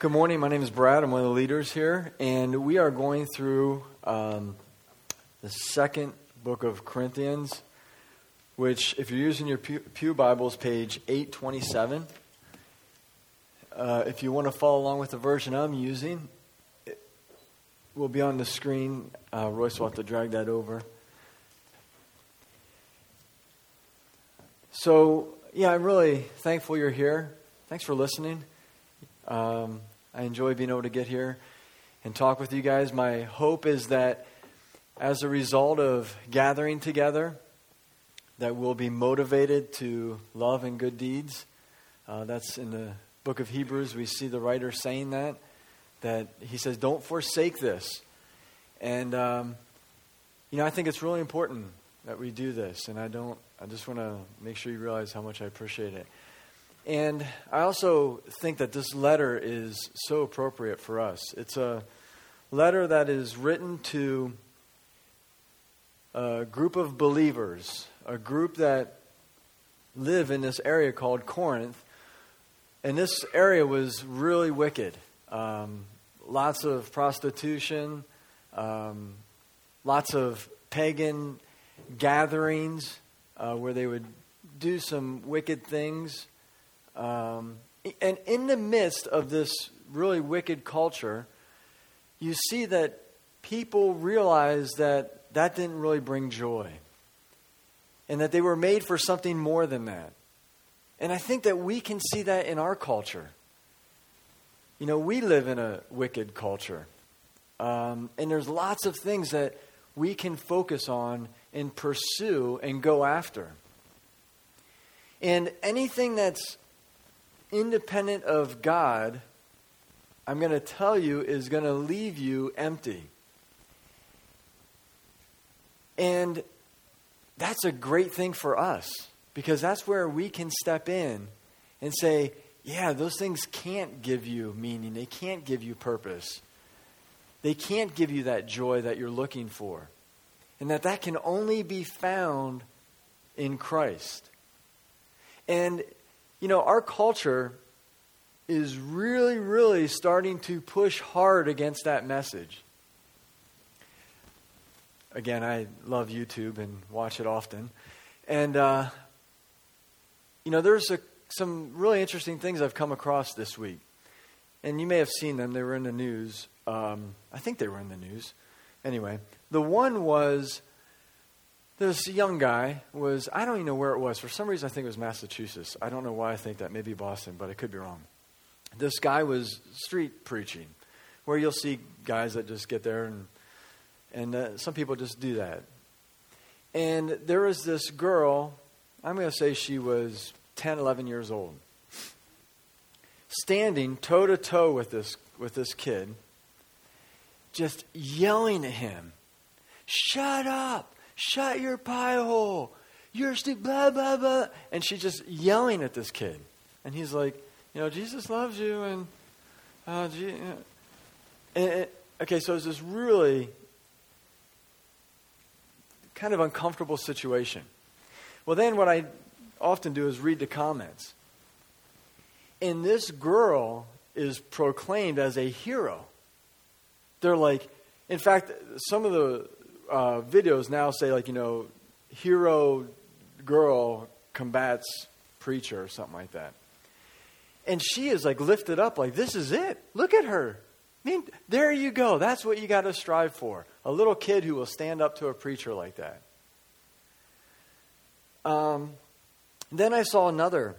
Good morning. My name is Brad. I'm one of the leaders here, and we are going through the second book of Corinthians, which, if you're using your Pew Bibles, page 827. If you want to follow along with the version I'm using, it will be on the screen. Royce will have to drag that over. So, yeah, I'm really thankful you're here. Thanks for listening. I enjoy being able to get here and talk with you guys. My hope is that as a result of gathering together, that we'll be motivated to love and good deeds. That's in the book of Hebrews. We see the writer saying that he says, don't forsake this. And, I think it's really important that we do this. And I just want to make sure you realize how much I appreciate it. And I also think that this letter is so appropriate for us. It's a letter that is written to a group of believers, a group that live in this area called Corinth. And this area was really wicked. Lots of prostitution, lots of pagan gatherings where they would do some wicked things. And in the midst of this really wicked culture, you see that people realize that didn't really bring joy. And that they were made for something more than that. And I think that we can see that in our culture. We live in a wicked culture. And there's lots of things that we can focus on and pursue and go after. And anything that's independent of God, I'm going to tell you, is going to leave you empty. And that's a great thing for us, because that's where we can step in and say, yeah, those things can't give you meaning. They can't give you purpose. They can't give you that joy that you're looking for. And that can only be found in Christ. And our culture is really, really starting to push hard against that message. Again, I love YouTube and watch it often. And, there's some really interesting things I've come across this week. And you may have seen them. They were in the news. I think they were in the news. Anyway, the one was this young guy I don't even know where it was. For some reason, I think it was Massachusetts. I don't know why I think that. Maybe Boston, but I could be wrong. This guy was street preaching, where you'll see guys that just get there, and some people just do that. And there was this girl, I'm going to say she was 10, 11 years old, standing toe-to-toe with this kid, just yelling at him, "Shut up! Shut your pie hole! You're stupid, blah, blah, blah." And she's just yelling at this kid. And he's like, Jesus loves you. And, okay, so it's this really kind of uncomfortable situation. Well, then what I often do is read the comments. And this girl is proclaimed as a hero. They're like, in fact, some of the videos now say, hero girl combats preacher or something like that. And she is lifted up this is it. Look at her. I mean, there you go. That's what you got to strive for. A little kid who will stand up to a preacher like that. Then I saw another,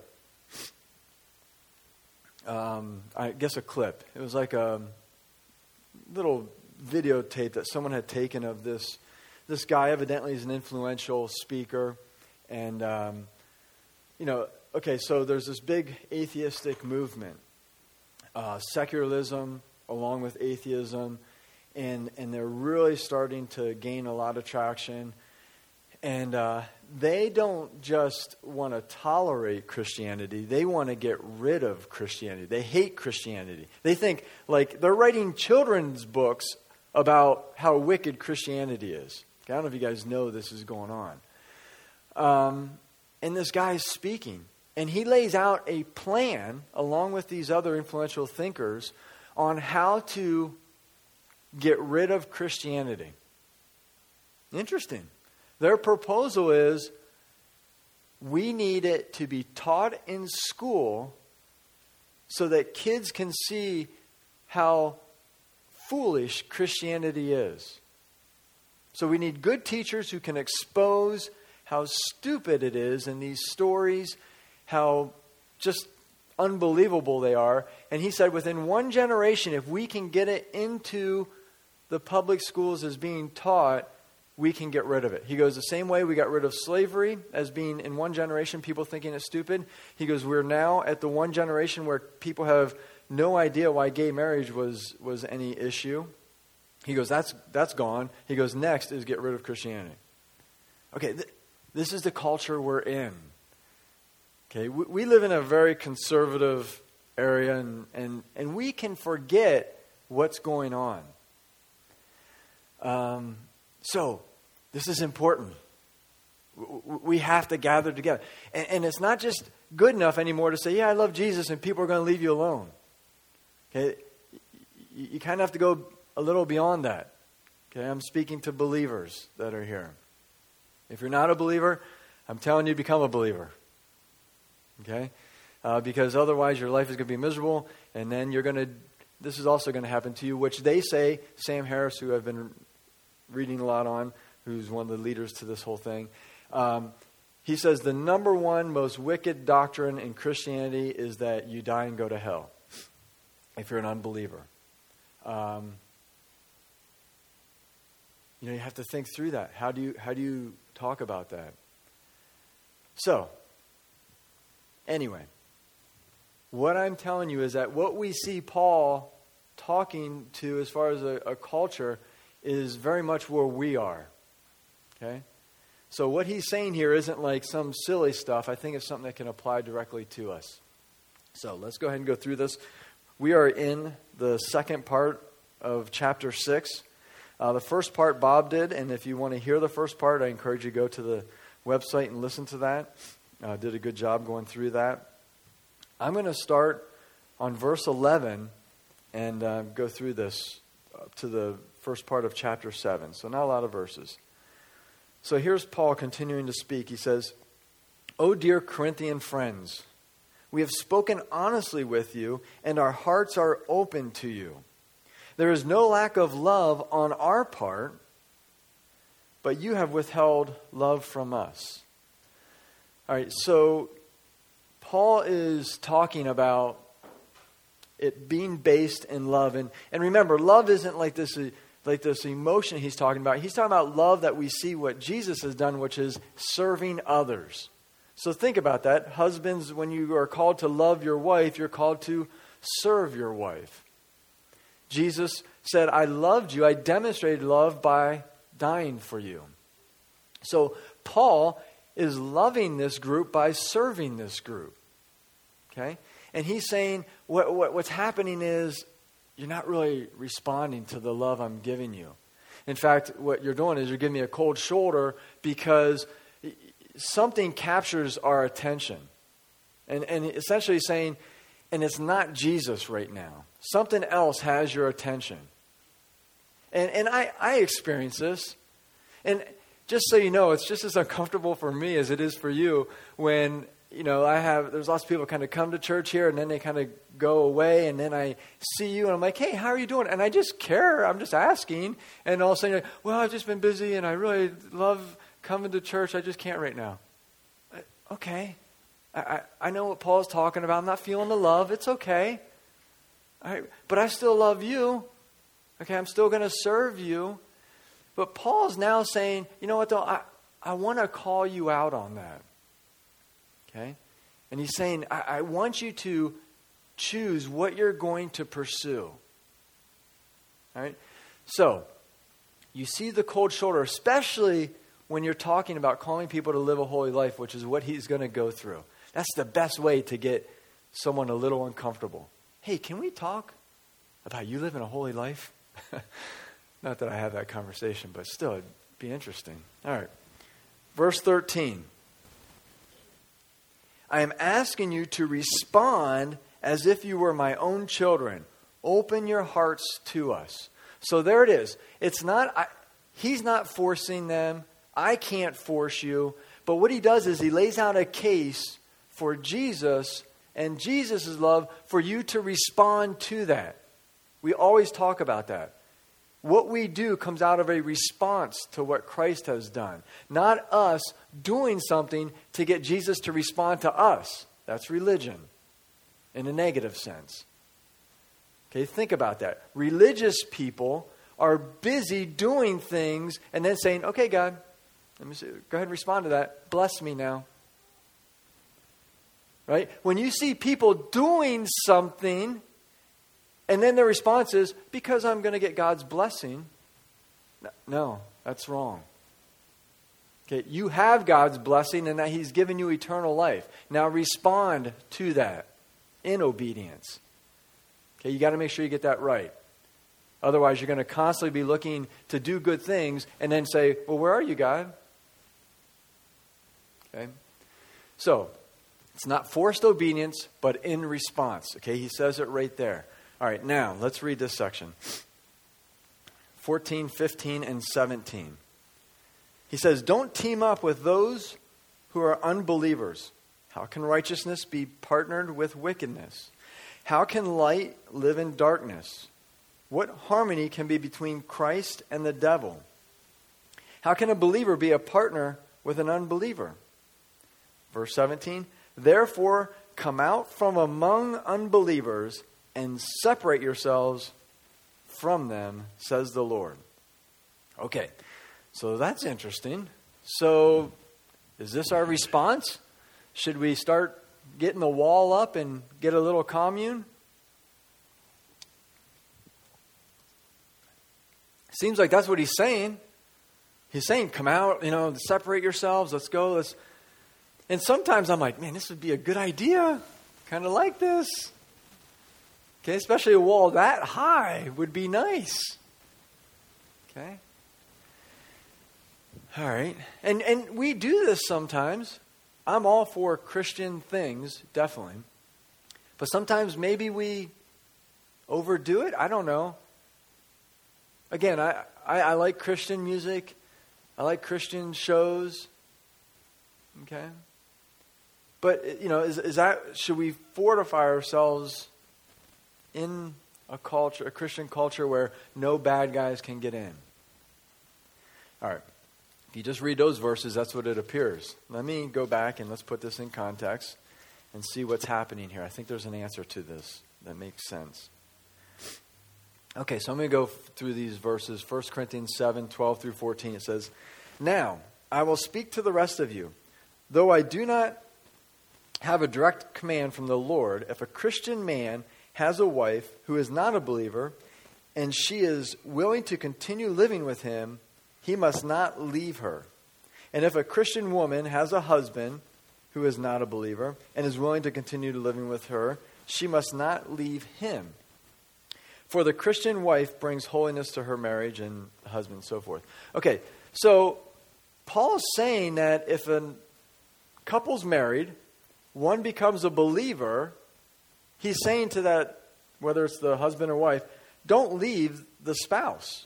I guess a clip. It was like a little videotape that someone had taken of this guy. Evidently he's an influential speaker. And, okay, so there's this big atheistic movement, secularism along with atheism, and they're really starting to gain a lot of traction. And they don't just want to tolerate Christianity, they want to get rid of Christianity. They hate Christianity. They think, they're writing children's books about how wicked Christianity is. I don't know if you guys know this is going on. And this guy is speaking. And he lays out a plan, along with these other influential thinkers, on how to get rid of Christianity. Interesting. Their proposal is, we need it to be taught in school so that kids can see how foolish Christianity is. So we need good teachers who can expose how stupid it is in these stories, how just unbelievable they are. And he said within one generation, if we can get it into the public schools as being taught, we can get rid of it. He goes, the same way we got rid of slavery as being in one generation, people thinking it's stupid. He goes, we're now at the one generation where people have no idea why gay marriage was any issue. He goes, that's gone. He goes, next is get rid of Christianity. Okay, this is the culture we're in. Okay, we live in a very conservative area, and we can forget what's going on. So, this is important. We have to gather together. And it's not just good enough anymore to say, yeah, I love Jesus, and people are going to leave you alone. Okay? You kind of have to go a little beyond that. Okay? I'm speaking to believers that are here. If you're not a believer, I'm telling you, become a believer. Okay? Because otherwise your life is going to be miserable, and then this is also going to happen to you, which they say, Sam Harris, who I've been reading a lot on, who's one of the leaders to this whole thing, he says the number one most wicked doctrine in Christianity is that you die and go to hell if you're an unbeliever. You have to think through that. How do you talk about that? So, anyway, what I'm telling you is that what we see Paul talking to as far as a culture is very much where we are. Okay? So what he's saying here isn't like some silly stuff. I think it's something that can apply directly to us. So let's go ahead and go through this. We are in the second part of chapter 6. The first part Bob did, and if you want to hear the first part, I encourage you to go to the website and listen to that. Did a good job going through that. I'm going to start on verse 11 and go through this to the first part of chapter 7. So not a lot of verses. So here's Paul continuing to speak. He says, "O dear Corinthian friends, we have spoken honestly with you, and our hearts are open to you. There is no lack of love on our part, but you have withheld love from us." All right, so Paul is talking about it being based in love. And remember, love isn't like this emotion he's talking about. He's talking about love that we see what Jesus has done, which is serving others. So think about that. Husbands, when you are called to love your wife, you're called to serve your wife. Jesus said, I loved you. I demonstrated love by dying for you. So Paul is loving this group by serving this group. Okay? And he's saying what's happening is you're not really responding to the love I'm giving you. In fact, what you're doing is you're giving me a cold shoulder because something captures our attention. And essentially saying, and it's not Jesus right now. Something else has your attention. And I experience this. And just so you know, it's just as uncomfortable for me as it is for you when, there's lots of people kind of come to church here and then they kind of go away and then I see you and I'm like, hey, how are you doing? And I just care. I'm just asking. And all of a sudden, you're like, well, I've just been busy and I really love coming to church. I just can't right now. Okay. I know what Paul's talking about. I'm not feeling the love. It's okay. But I still love you. Okay, I'm still going to serve you. But Paul's now saying, you know what though, I want to call you out on that. Okay? And he's saying, I want you to choose what you're going to pursue. All right? So, you see the cold shoulder, especially when you're talking about calling people to live a holy life, which is what he's going to go through. That's the best way to get someone a little uncomfortable. Hey, can we talk about you living a holy life? Not that I have that conversation, but still, it'd be interesting. All right. Verse 13. I am asking you to respond as if you were my own children. Open your hearts to us. So there it is. It's not, he's not forcing them. I can't force you. But what he does is he lays out a case for Jesus and Jesus' love for you to respond to that. We always talk about that. What we do comes out of a response to what Christ has done. Not us doing something to get Jesus to respond to us. That's religion in a negative sense. Okay, think about that. Religious people are busy doing things and then saying, okay, God, go ahead and respond to that. Bless me now. Right? When you see people doing something and then their response is, because I'm going to get God's blessing. No, that's wrong. Okay, you have God's blessing and that He's given you eternal life. Now respond to that in obedience. Okay, you got to make sure you get that right. Otherwise, you're going to constantly be looking to do good things and then say, well, where are you, God? Okay, so it's not forced obedience, but in response. Okay, he says it right there. All right, now let's read this section. 14, 15, and 17. He says, don't team up with those who are unbelievers. How can righteousness be partnered with wickedness? How can light live in darkness? What harmony can be between Christ and the devil? How can a believer be a partner with an unbeliever? Verse 17, therefore come out from among unbelievers and separate yourselves from them, says the Lord. Okay, so that's interesting. So is this our response? Should we start getting the wall up and get a little commune? Seems like that's what he's saying. He's saying, come out, separate yourselves, let's go. And sometimes I'm like, man, this would be a good idea. Kind of like this. Okay, especially a wall that high would be nice. Okay. All right. And we do this sometimes. I'm all for Christian things, definitely. But sometimes maybe we overdo it. I don't know. Again, I like Christian music. I like Christian shows. Okay. But, is that, should we fortify ourselves in a Christian culture where no bad guys can get in? All right. If you just read those verses, that's what it appears. Let me go back and let's put this in context and see what's happening here. I think there's an answer to this that makes sense. Okay, so I'm going to go through these verses. 1 Corinthians 7, 12 through 14. It says, now, I will speak to the rest of you. Though I do not have a direct command from the Lord, if a Christian man has a wife who is not a believer, and she is willing to continue living with him, he must not leave her. And if a Christian woman has a husband who is not a believer, and is willing to continue living with her, she must not leave him. For the Christian wife brings holiness to her marriage, and husband, and so forth. Okay, so Paul is saying that if a couple's married, one becomes a believer, he's saying to that, whether it's the husband or wife, don't leave the spouse.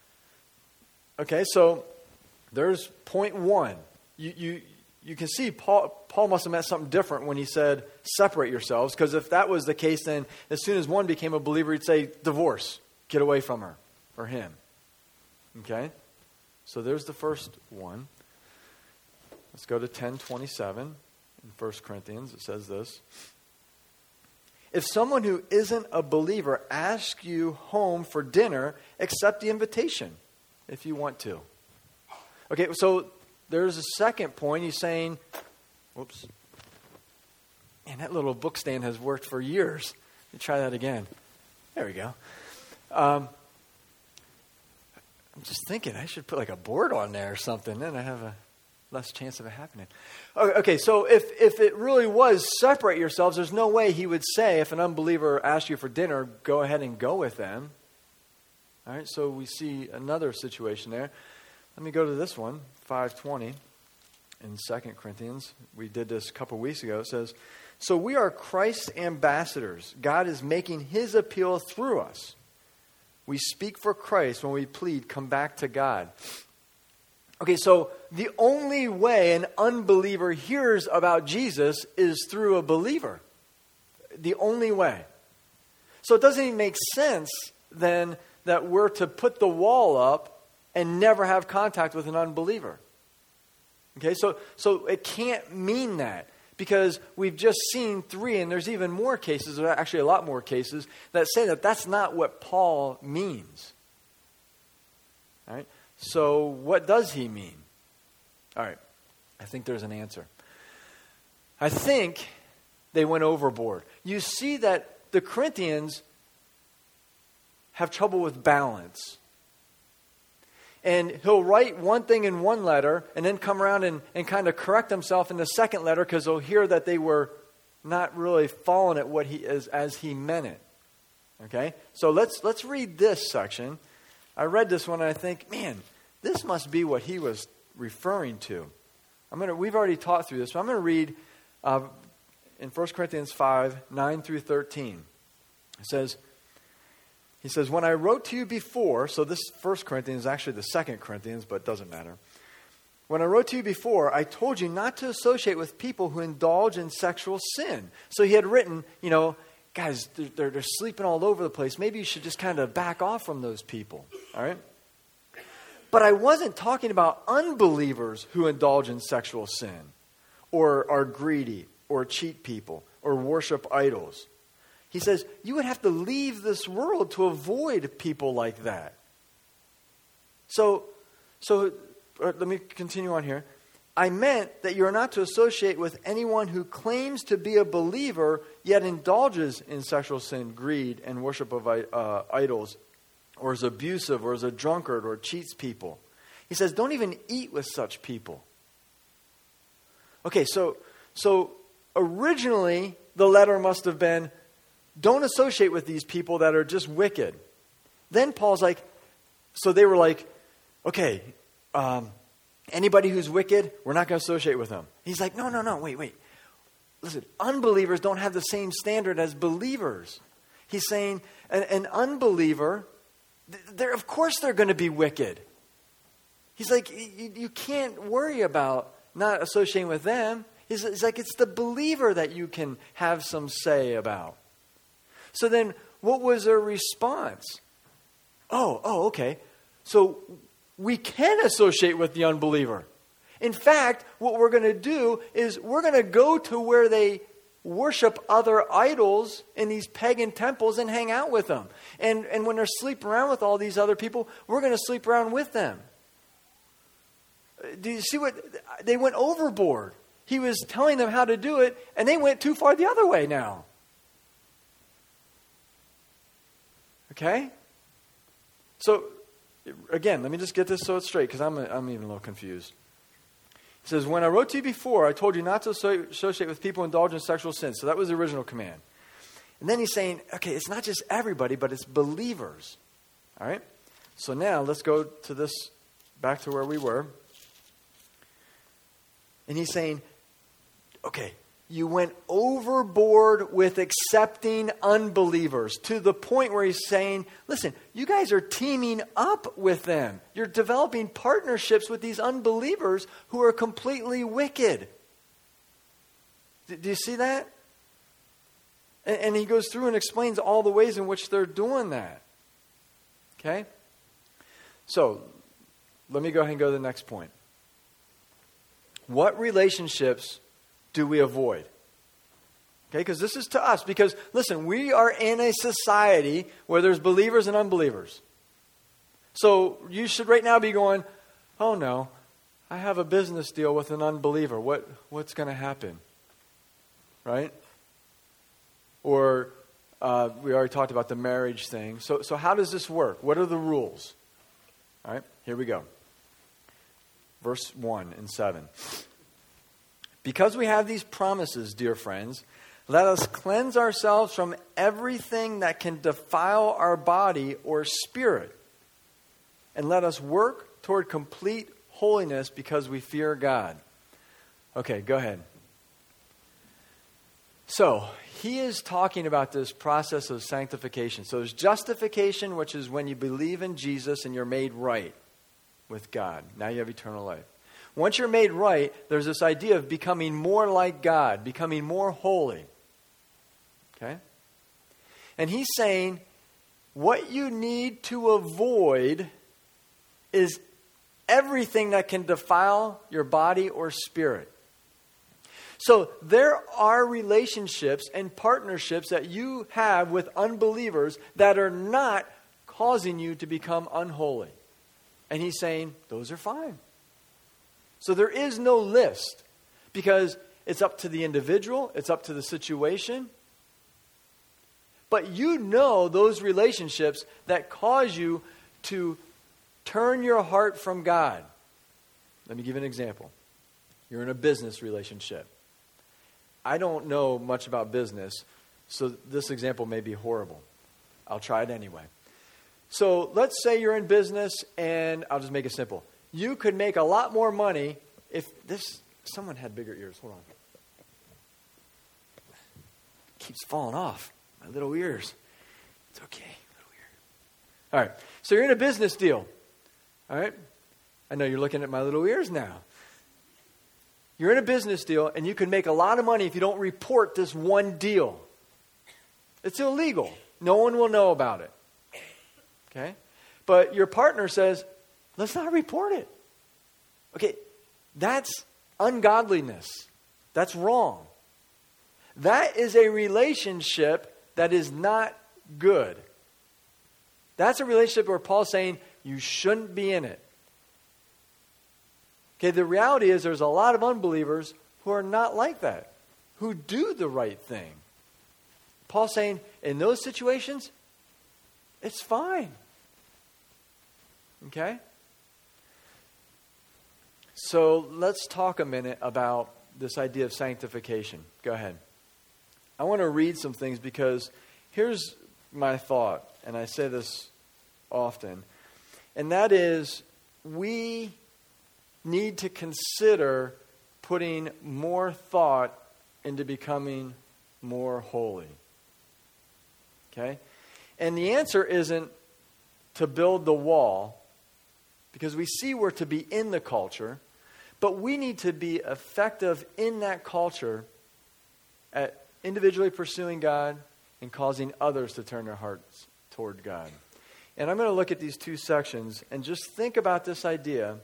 Okay, so there's point one. You can see Paul must have meant something different when he said, separate yourselves, because if that was the case, then as soon as one became a believer, he'd say, divorce, get away from her or him. Okay, so there's the first one. Let's go to 10:27 in 1 Corinthians. It says this. If someone who isn't a believer asks you home for dinner, accept the invitation if you want to. Okay, so there's a second point. He's saying, whoops. Man, that little book stand has worked for years. Let me try that again. There we go. I'm just thinking I should put like a board on there or something. Then I have a less chance of it happening. Okay, so if it really was separate yourselves, there's no way he would say if an unbeliever asked you for dinner, go ahead and go with them. All right, so we see another situation there. Let me go to this one, 5:20. in 2 Corinthians. We did this a couple weeks ago. It says, "So we are Christ's ambassadors. God is making his appeal through us. We speak for Christ when we plead, come back to God." Okay, so the only way an unbeliever hears about Jesus is through a believer. The only way. So it doesn't even make sense then that we're to put the wall up and never have contact with an unbeliever. Okay, so it can't mean that, because we've just seen 3, and there's even more cases, or actually a lot more cases, that say that that's not what Paul means. All right, so what does he mean? All right, I think there's an answer. I think they went overboard. You see that the Corinthians have trouble with balance. And he'll write one thing in one letter and then come around and kind of correct himself in the second letter, because he'll hear that they were not really following it what he is as he meant it. Okay? So let's read this section. I read this one and I think, man, this must be what he was referring to. We've already taught through this, but I'm going to read in 1 Corinthians 5, 9 through 13. He says, "When I wrote to you before," so this 1 Corinthians is actually the 2 Corinthians, but it doesn't matter. "When I wrote to you before, I told you not to associate with people who indulge in sexual sin." So he had written, guys, they're sleeping all over the place. Maybe you should just kind of back off from those people. All right? "But I wasn't talking about unbelievers who indulge in sexual sin, or are greedy, or cheat people, or worship idols." He says, you would have to leave this world to avoid people like that. So let me continue on here. "I meant that you are not to associate with anyone who claims to be a believer, yet indulges in sexual sin, greed, and worship of idols, or is abusive, or is a drunkard, or cheats people." He says, don't even eat with such people. Okay, so originally the letter must have been, don't associate with these people that are just wicked. Then Paul's like, so they were like, okay, anybody who's wicked, we're not going to associate with them. He's like, no, wait. Listen, unbelievers don't have the same standard as believers. He's saying an unbeliever, of course they're going to be wicked. He's like, you can't worry about not associating with them. He's like, it's the believer that you can have some say about. So then, what was their response? Oh, okay. So we can associate with the unbeliever. In fact, what we're going to do is we're going to go to where they worship other idols in these pagan temples and hang out with them. And when they're sleeping around with all these other people, we're going to sleep around with them. Do you see what? They went overboard. He was telling them how to do it, and they went too far the other way now. Okay? So, again, let me just get this so it's straight, because I'm even a little confused. He says, "When I wrote to you before, I told you not to associate with people who indulge in sexual sin." So that was the original command. And then he's saying, okay, it's not just everybody, but it's believers. All right? So now let's go to this, back to where we were. And he's saying, okay, you went overboard with accepting unbelievers to the point where he's saying, listen, you guys are teaming up with them. You're developing partnerships with these unbelievers who are completely wicked. Do you see that? And he goes through and explains all the ways in which they're doing that. Okay? So, let me go ahead and go to the next point. What relationships do we avoid? Okay, because this is to us. Because, listen, we are in a society where there's believers and unbelievers. So you should right now be going, oh no, I have a business deal with an unbeliever. What's going to happen? Right? Or we already talked about the marriage thing. So how does this work? What are the rules? All right, here we go. Verse 1 and 7. Because we have these promises, dear friends, let us cleanse ourselves from everything that can defile our body or spirit, and let us work toward complete holiness because we fear God. Okay, go ahead. So, he is talking about this process of sanctification. So there's justification, which is when you believe in Jesus and you're made right with God. Now you have eternal life. Once you're made right, there's this idea of becoming more like God, becoming more holy. Okay? And he's saying what you need to avoid is everything that can defile your body or spirit. So there are relationships and partnerships that you have with unbelievers that are not causing you to become unholy. And he's saying those are fine. So there is no list because it's up to the individual, it's up to the situation. But you know those relationships that cause you to turn your heart from God. Let me give you an example. You're in a business relationship. I don't know much about business, so this example may be horrible. I'll try it anyway. So let's say you're in business, and I'll just make it simple. You could make a lot more money if this... Someone had bigger ears. Hold on. It keeps falling off. My little ears. It's okay. Little ear. All right. So you're in a business deal. All right. I know you're looking at my little ears now. You're in a business deal, and you can make a lot of money if you don't report this one deal. It's illegal. No one will know about it. Okay? But your partner says, let's not report it. Okay, that's ungodliness. That's wrong. That is a relationship that is not good. That's a relationship where Paul's saying you shouldn't be in it. Okay, the reality is there's a lot of unbelievers who are not like that, who do the right thing. Paul's saying in those situations, it's fine. Okay? So let's talk a minute about this idea of sanctification. Go ahead. I want to read some things because here's my thought, and I say this often, and that is we need to consider putting more thought into becoming more holy. Okay? And the answer isn't to build the wall, because we see we're to be in the culture, but we need to be effective in that culture at individually pursuing God and causing others to turn their hearts toward God. And I'm going to look at these two sections and just think about this idea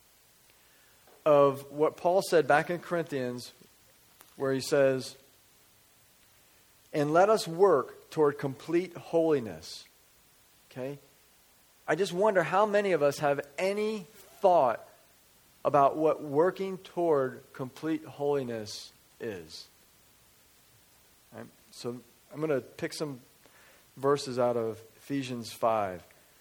of what Paul said back in Corinthians, where he says, and let us work toward complete holiness. Okay? I just wonder how many of us have any thought about what working toward complete holiness is. Right? So I'm going to pick some verses out of Ephesians 5.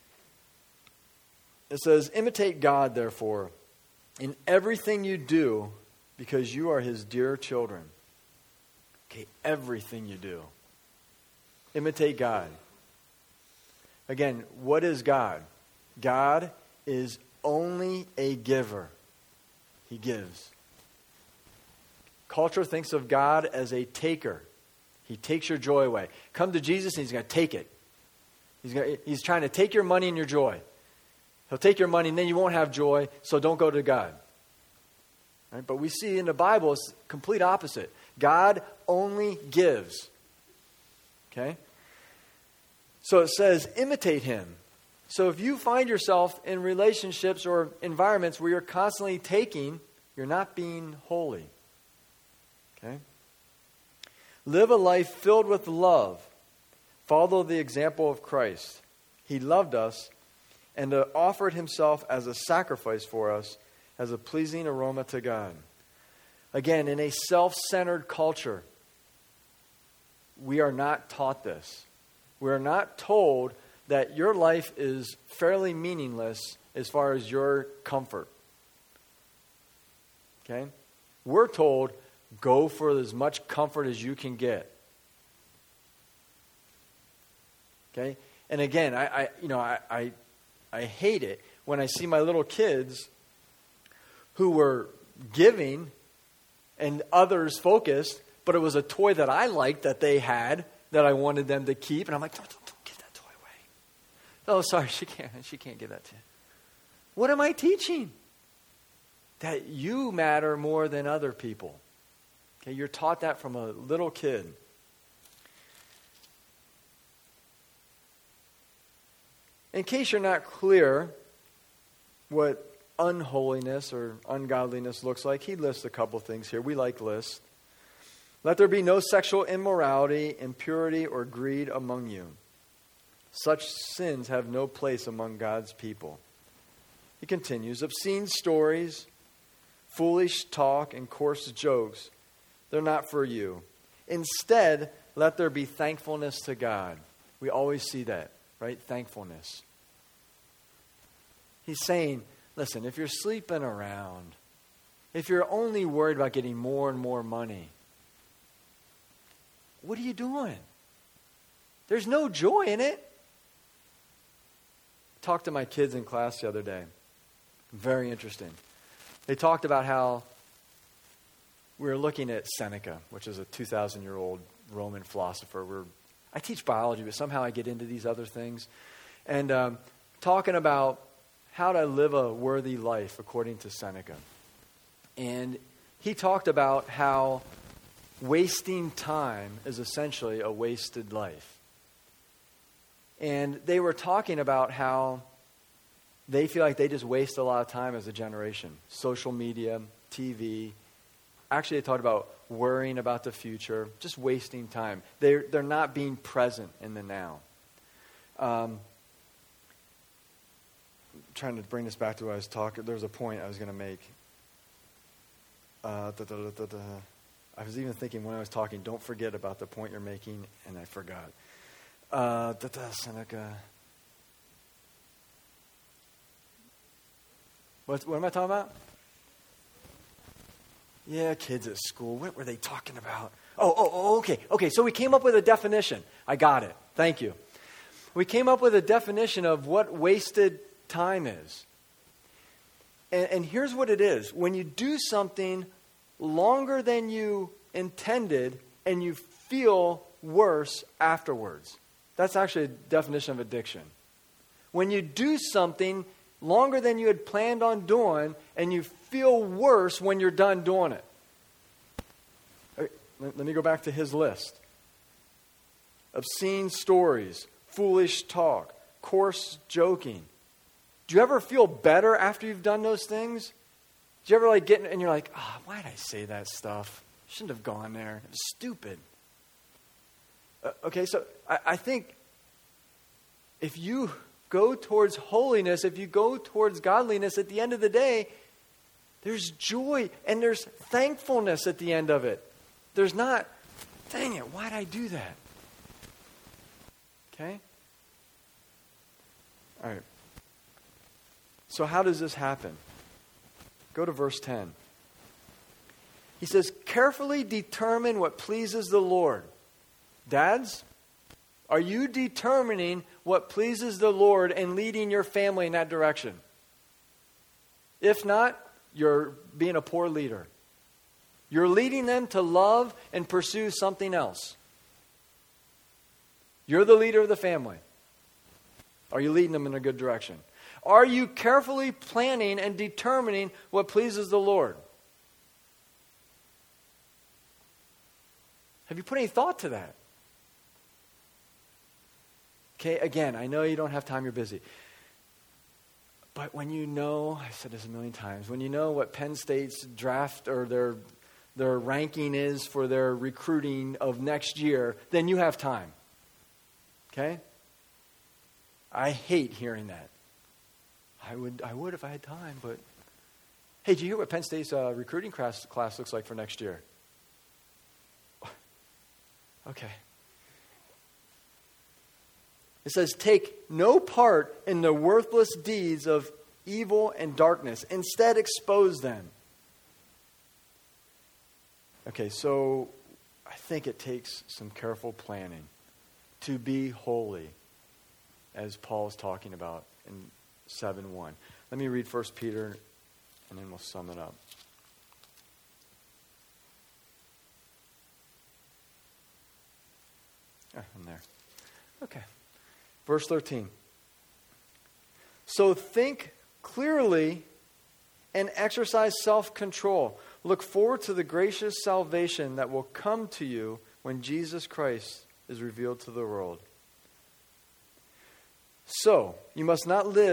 It says, imitate God, therefore, in everything you do, because you are his dear children. Okay, everything you do. Imitate God. Again, what is God? God is only a giver. He gives. Culture thinks of God as a taker. He takes your joy away. Come to Jesus and he's going to take it. He's trying to take your money and your joy. He'll take your money and then you won't have joy, so don't go to God. Right? But we see in the Bible it's the complete opposite. God only gives. Okay? So it says, imitate him. So if you find yourself in relationships or environments where you're constantly taking, you're not being holy. Okay? Live a life filled with love. Follow the example of Christ. He loved us and offered himself as a sacrifice for us, as a pleasing aroma to God. Again, in a self-centered culture, we are not taught this. We are not told that your life is fairly meaningless as far as your comfort. Okay? We're told, go for as much comfort as you can get. Okay? And again, I hate it when I see my little kids who were giving and others focused, but it was a toy that I liked that they had that I wanted them to keep. And I'm like, don't give that toy away. Oh, sorry, she can't give that to you. What am I teaching? That you matter more than other people. Okay, you're taught that from a little kid. In case you're not clear what unholiness or ungodliness looks like, he lists a couple things here. We like lists. Let there be no sexual immorality, impurity, or greed among you. Such sins have no place among God's people. He continues, obscene stories, foolish talk, and coarse jokes, they're not for you. Instead, let there be thankfulness to God. We always see that, right? Thankfulness. He's saying, listen, if you're sleeping around, if you're only worried about getting more and more money, what are you doing? There's no joy in it. I talked to my kids in class the other day. Very interesting. They talked about how we were looking at Seneca, which is a 2,000-year-old Roman philosopher. I teach biology, but somehow I get into these other things. And talking about how to live a worthy life according to Seneca. And he talked about how wasting time is essentially a wasted life. And they were talking about how they feel like they just waste a lot of time as a generation. Social media, TV. Actually, they talked about worrying about the future, just wasting time. They're not being present in the now. Trying to bring this back to what I was talking. There was a point I was going to make. I was even thinking when I was talking, don't forget about the point you're making, and I forgot. Seneca. What am I talking about? Yeah, kids at school. What were they talking about? Okay. So we came up with a definition. I got it. Thank you. We came up with a definition of what wasted time is. And here's what it is. When you do something longer than you intended and you feel worse afterwards. That's actually a definition of addiction. When you do something longer than you had planned on doing and you feel worse when you're done doing it. Right, let me go back to his list. Obscene stories, foolish talk, coarse joking. Do you ever feel better after you've done those things? Do you ever get and you're like, why did I say that stuff? Shouldn't have gone there. It was stupid. Okay, so I think if you go towards holiness, if you go towards godliness, at the end of the day, there's joy and there's thankfulness at the end of it. There's not, dang it, why'd I do that? Okay? All right. So how does this happen? Go to verse 10. He says, carefully determine what pleases the Lord. Dads, are you determining what pleases the Lord and leading your family in that direction? If not, you're being a poor leader. You're leading them to love and pursue something else. You're the leader of the family. Are you leading them in a good direction? Are you carefully planning and determining what pleases the Lord? Have you put any thought to that? Okay, again, I know you don't have time, you're busy. But when you know, I've said this a million times, when you know what Penn State's draft or their ranking is for their recruiting of next year, then you have time. Okay? I hate hearing that. I would if I had time, but hey, did you hear what Penn State's recruiting class looks like for next year? Okay. It says, take no part in the worthless deeds of evil and darkness. Instead, expose them. Okay, so I think it takes some careful planning to be holy, as Paul is talking about in 7:1. Let me read 1 Peter, and then we'll sum it up. I'm there. Okay. Verse 13. So think clearly and exercise self-control. Look forward to the gracious salvation that will come to you when Jesus Christ is revealed to the world. So you must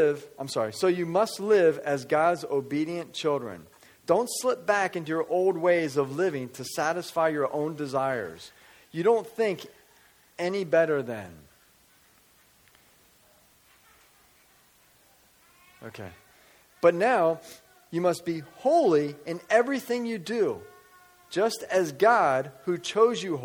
live as God's obedient children. Don't slip back into your old ways of living to satisfy your own desires. You don't think any better then. Okay. But now you must be holy in everything you do, just as God who chose you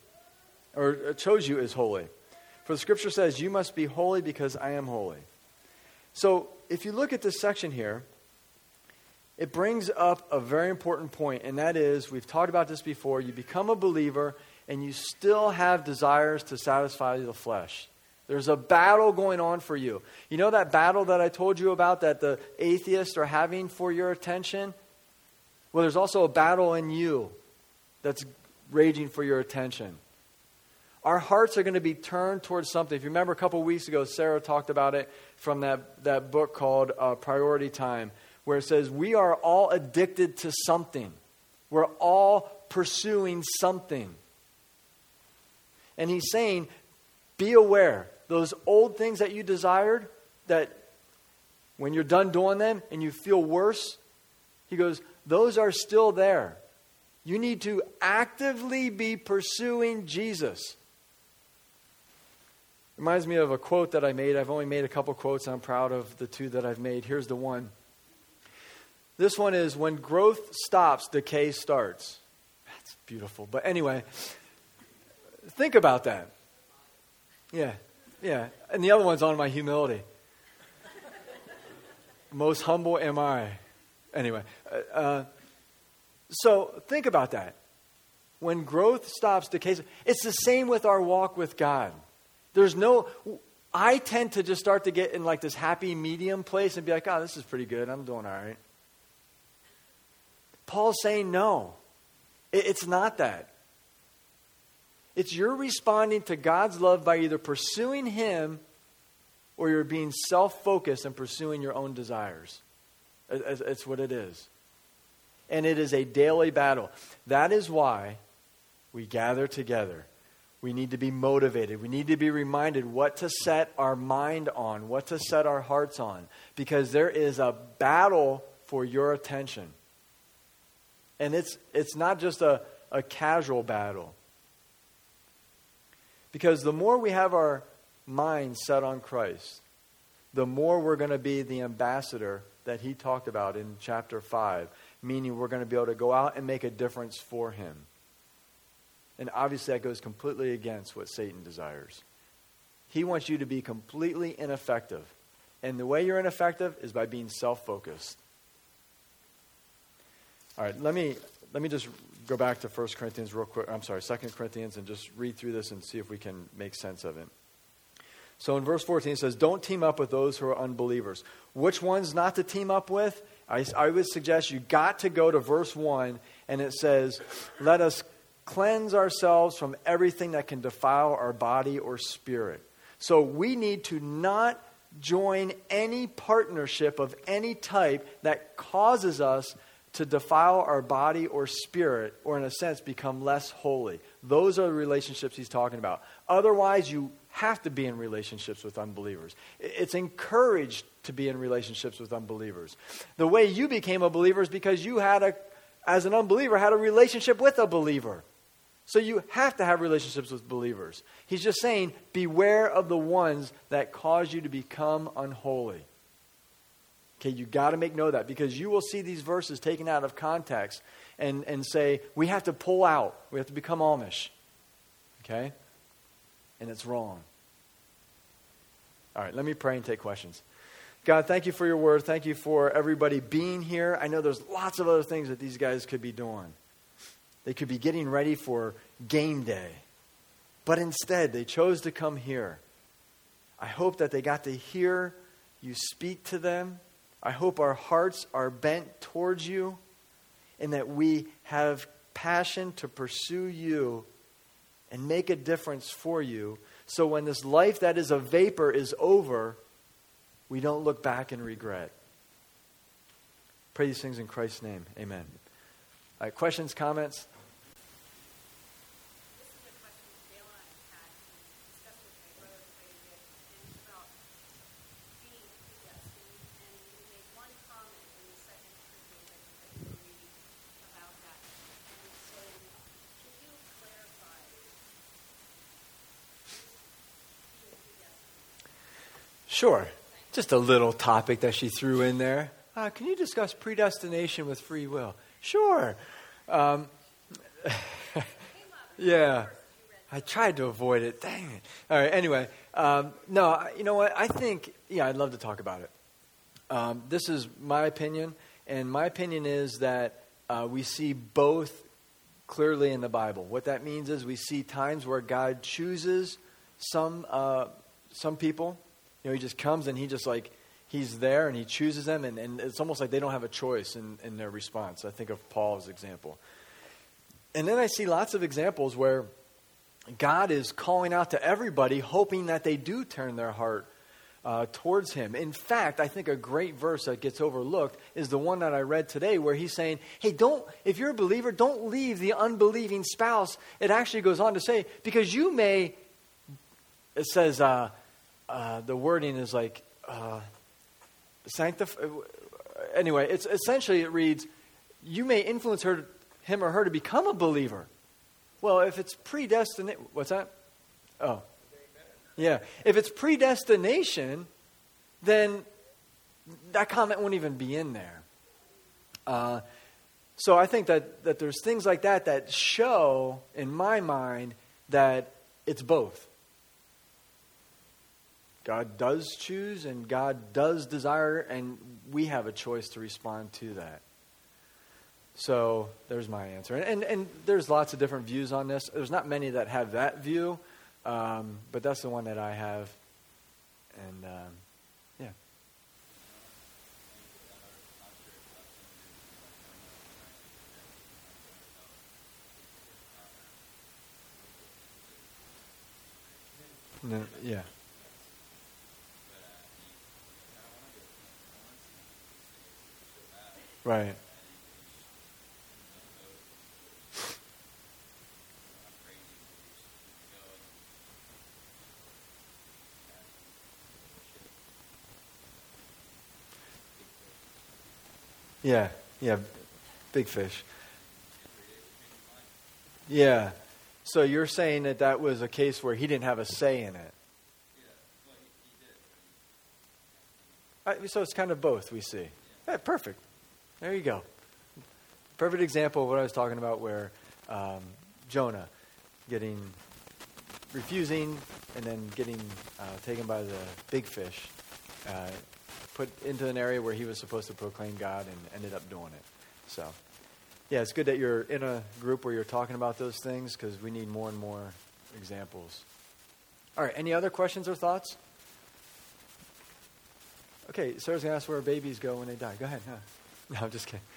is holy. For the scripture says, you must be holy because I am holy. So if you look at this section here, it brings up a very important point, and that is, we've talked about this before, you become a believer and you still have desires to satisfy the flesh. There's a battle going on for you. You know that battle that I told you about that the atheists are having for your attention? Well, there's also a battle in you that's raging for your attention. Our hearts are going to be turned towards something. If you remember a couple of weeks ago, Sarah talked about it from that book called Priority Time, where it says we are all addicted to something. We're all pursuing something. And he's saying, be aware. Those old things that you desired, that when you're done doing them and you feel worse, he goes, those are still there. You need to actively be pursuing Jesus. Reminds me of a quote that I made. I've only made a couple quotes. I'm proud of the two that I've made. Here's the one. This one is, when growth stops, decay starts. That's beautiful. But anyway, think about that. Yeah. And the other one's on my humility. Most humble am I. Anyway, so think about that. When growth stops, decay starts. It's the same with our walk with God. I tend to just start to get in like this happy medium place and be like, oh, this is pretty good. I'm doing all right. Paul's saying no. It's not that. It's you're responding to God's love by either pursuing Him or you're being self-focused and pursuing your own desires. It's what it is. And it is a daily battle. That is why we gather together. We need to be motivated. We need to be reminded what to set our mind on, what to set our hearts on. Because there is a battle for your attention. And it's not just a casual battle. Because the more we have our mind set on Christ, the more we're going to be the ambassador that he talked about in chapter 5. Meaning we're going to be able to go out and make a difference for Him. And obviously that goes completely against what Satan desires. He wants you to be completely ineffective. And the way you're ineffective is by being self-focused. All right, let me just go back to 1 Corinthians real quick. 2 Corinthians, and just read through this and see if we can make sense of it. So in verse 14 it says, don't team up with those who are unbelievers. Which ones not to team up with? I would suggest you got to go to verse 1, and it says, let us cleanse ourselves from everything that can defile our body or spirit. So we need to not join any partnership of any type that causes us to defile our body or spirit, or in a sense become less holy. Those are the relationships he's talking about. Otherwise, you have to be in relationships with unbelievers. It's encouraged to be in relationships with unbelievers. The way you became a believer is because you as an unbeliever, had a relationship with a believer. So you have to have relationships with believers. He's just saying, beware of the ones that cause you to become unholy. Okay, you got to make note of that, because you will see these verses taken out of context and say, we have to pull out. We have to become Amish. Okay? And it's wrong. All right, let me pray and take questions. God, thank you for your word. Thank you for everybody being here. I know there's lots of other things that these guys could be doing. They could be getting ready for game day. But instead, they chose to come here. I hope that they got to hear you speak to them. I hope our hearts are bent towards you, and that we have passion to pursue you and make a difference for you. So when this life that is a vapor is over, we don't look back and regret. Pray these things in Christ's name. Amen. All right, questions, comments? Sure. Just a little topic that she threw in there. Can you discuss predestination with free will? Sure. Yeah. I tried to avoid it. Dang it. All right. Anyway, no, you know what? I think, I'd love to talk about it. This is my opinion, and my opinion is that we see both clearly in the Bible. What that means is we see times where God chooses some people. He just comes and he's there and he chooses them, and it's almost like they don't have a choice in their response. I think of Paul's example. And then I see lots of examples where God is calling out to everybody, hoping that they do turn their heart towards him. In fact, I think a great verse that gets overlooked is the one that I read today, where he's saying, hey, if you're a believer, don't leave the unbelieving spouse. It actually goes on to say, because you may, it says, the wording is like, anyway, it's essentially, it reads, you may influence him or her to become a believer. Well, if it's predestination, what's that? Oh, yeah. If it's predestination, then that comment won't even be in there. So I think that there's things like that show, in my mind, that it's both. God does choose and God does desire, and we have a choice to respond to that. So there's my answer. And there's lots of different views on this. There's not many that have that view, but that's the one that I have. And yeah. No, yeah. Right. Yeah, big fish. Yeah. So you're saying that was a case where he didn't have a say in it. So it's kind of both, we see. Yeah, perfect. There you go. Perfect example of what I was talking about, where Jonah refusing and then getting taken by the big fish, put into an area where he was supposed to proclaim God and ended up doing it. So, yeah, it's good that you're in a group where you're talking about those things, because we need more and more examples. All right, any other questions or thoughts? Okay, Sarah's going to ask where babies go when they die. Go ahead. No, I'm just kidding.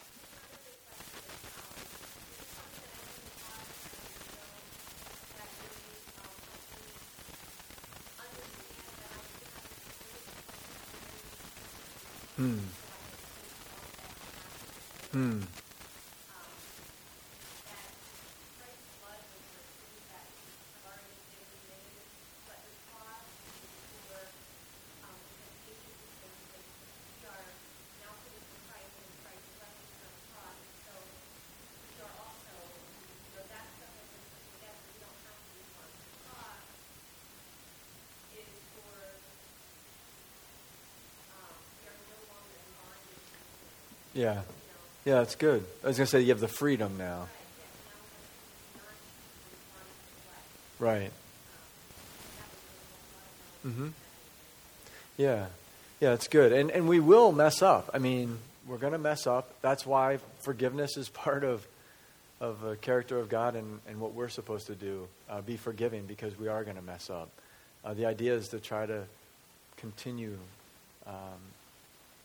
Yeah, that's good. I was going to say you have the freedom now. Right. Mm-hmm. Yeah, it's good. And we will mess up. I mean, we're going to mess up. That's why forgiveness is part of a character of God and what we're supposed to do. Be forgiving, because we are going to mess up. The idea is to try to continue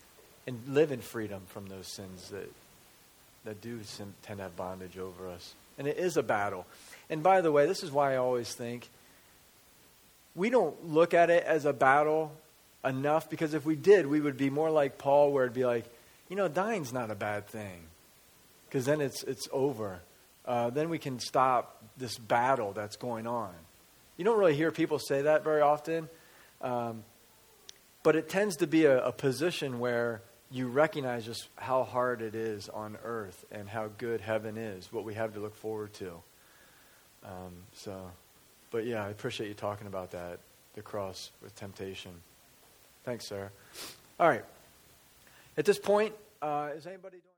and live in freedom from those sins that do tend to have bondage over us. And it is a battle. And by the way, this is why I always think we don't look at it as a battle enough, because if we did, we would be more like Paul, where it'd be like, dying's not a bad thing, because then it's over. Then we can stop this battle that's going on. You don't really hear people say that very often, but it tends to be a position where you recognize just how hard it is on earth and how good heaven is, what we have to look forward to. But yeah, I appreciate you talking about that, the cross with temptation. Thanks, Sarah. All right. At this point, is anybody doing...